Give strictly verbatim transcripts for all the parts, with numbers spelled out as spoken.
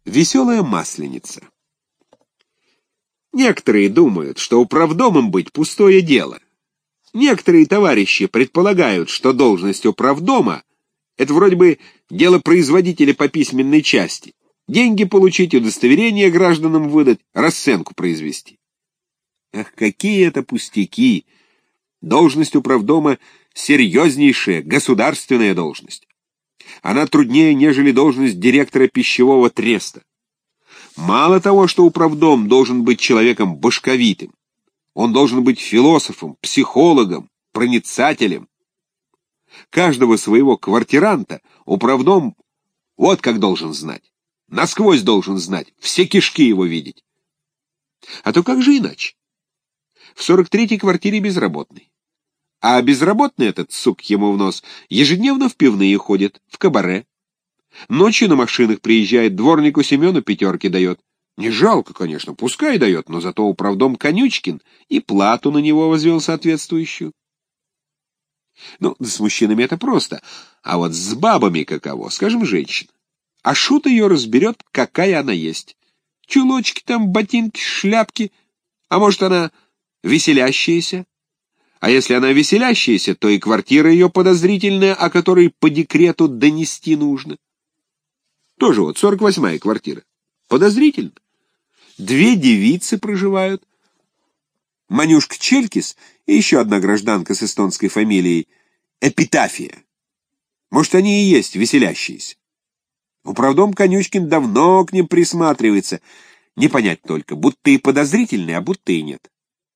Веселая масленица. Некоторые думают, что управдомом быть пустое дело. Некоторые товарищи предполагают, что должность управдома — это вроде бы дело производителя по письменной части. Деньги получить, удостоверение гражданам выдать, расценку произвести. Ах, какие это пустяки! Должность управдома — серьезнейшая государственная должность. Она труднее, нежели должность директора пищевого треста. Мало того, что управдом должен быть человеком башковитым, он должен быть философом, психологом, проницателем. Каждого своего квартиранта управдом вот как должен знать. Насквозь должен знать, все кишки его видеть. А то как же иначе? В сорок третьей квартире безработный. А безработный этот, сук ему в нос, ежедневно в пивные ходит, в кабаре. Ночью на машинах приезжает, дворнику Семену пятерки дает. Не жалко, конечно, пускай дает, но зато управдом Конючкин и плату на него возвел соответствующую. Ну, да с мужчинами это просто, а вот с бабами каково, скажем, женщина. А шут ее разберет, какая она есть. Чулочки там, ботинки, шляпки, а может она веселящаяся? А если она веселящаяся, то и квартира ее подозрительная, о которой по декрету донести нужно. Тоже вот сорок восьмая квартира. Подозрительно. Две девицы проживают. Манюшка Челькис и еще одна гражданка с эстонской фамилией Эпитафия. Может, они и есть веселящиеся. Управдом Конючкин давно к ним присматривается. Не понять только, будто и подозрительный, а будто и нет.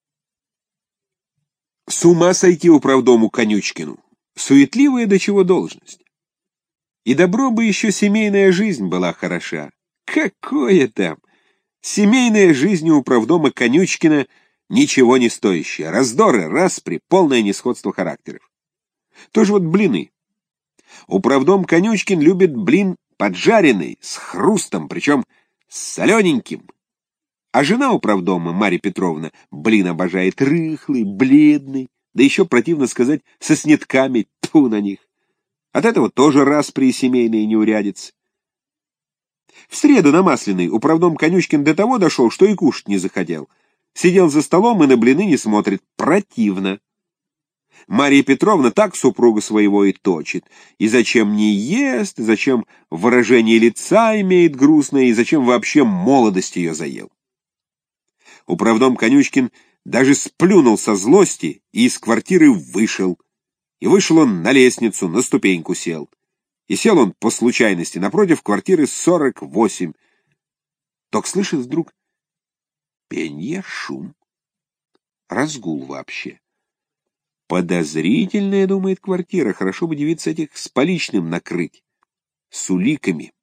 С ума сойти управдому Конючкину. Суетливая до чего должность. И добро бы еще семейная жизнь была хороша. Какое там! Семейная жизнь у управдома Конючкина ничего не стоящая. Раздоры, распри, полное несходство характеров. Тоже вот блины. Управдом Конючкин любит блин поджаренный, с хрустом, причем с солененьким. А жена управдома, Марья Петровна, блин обожает рыхлый, бледный, да еще, противно сказать, со снитками, тьфу на них. От этого тоже распри семейные неурядицы. В среду на Масляной управдом Конючкин до того дошел, что и кушать не захотел. Сидел за столом и на блины не смотрит. Противно. Марья Петровна так супруга своего и точит. И зачем не ест, и зачем выражение лица имеет грустное, и зачем вообще молодость ее заел. Управдом Конючкин даже сплюнул со злости и из квартиры вышел. И вышел он на лестницу, на ступеньку сел. И сел он по случайности напротив квартиры сорок восемь. Ток слышит вдруг пенье, шум, разгул вообще. Подозрительная, думает, квартира, хорошо бы девиц этих с поличным накрыть, с уликами.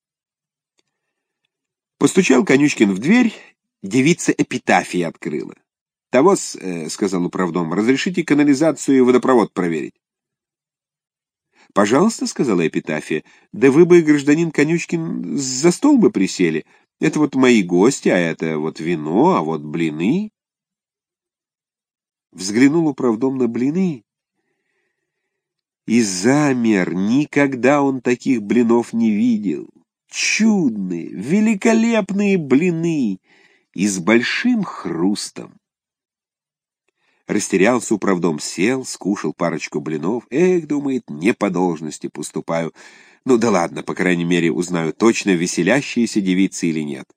Постучал Конючкин в дверь, девица Эпитафия открыла. «Того-с, э, — сказал управдом, — разрешите канализацию и водопровод проверить». «Пожалуйста, — сказала Эпитафия, — да вы бы, гражданин Конючкин, за стол бы присели. Это вот мои гости, а это вот вино, а вот блины». Взглянул управдом на блины и замер. Никогда он таких блинов не видел. Чудные, великолепные блины и с большим хрустом. Растерялся управдом, сел, скушал парочку блинов. Эх, думает, не по должности поступаю. Ну да ладно, по крайней мере, узнаю точно, веселящиеся девицы или нет.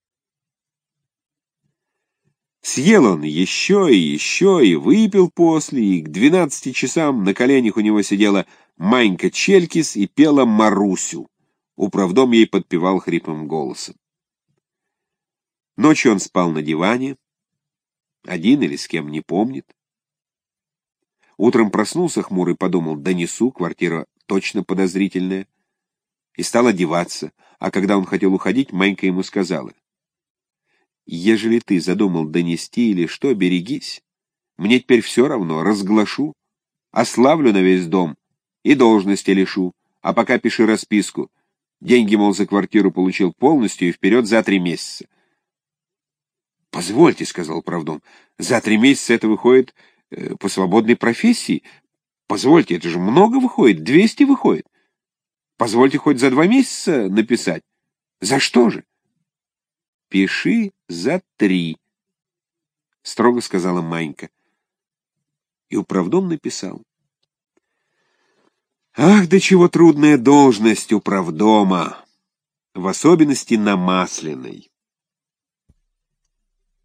Съел он еще и еще, и выпил после, и к двенадцати часам на коленях у него сидела Манька Челькис и пела Марусю. Управдом ей подпевал хриплым голосом. Ночью он спал на диване, один или с кем, не помнит. Утром проснулся хмурый, подумал, донесу, квартира точно подозрительная, и стал одеваться, а когда он хотел уходить, Манька ему сказала: «Ежели ты задумал донести или что, берегись. Мне теперь все равно, разглашу, ославлю на весь дом и должности лишу, а пока пиши расписку. Деньги, мол, за квартиру получил полностью и вперед за три месяца». «Позвольте, — сказал управдом, — за три месяца это выходит э, по свободной профессии. Позвольте, это же много выходит, двести выходит. Позвольте хоть за два месяца написать. За что же? Пиши за три, строго сказала Манька. И управдом написал. Ах, до чего трудная должность управдома, в особенности на Масляной.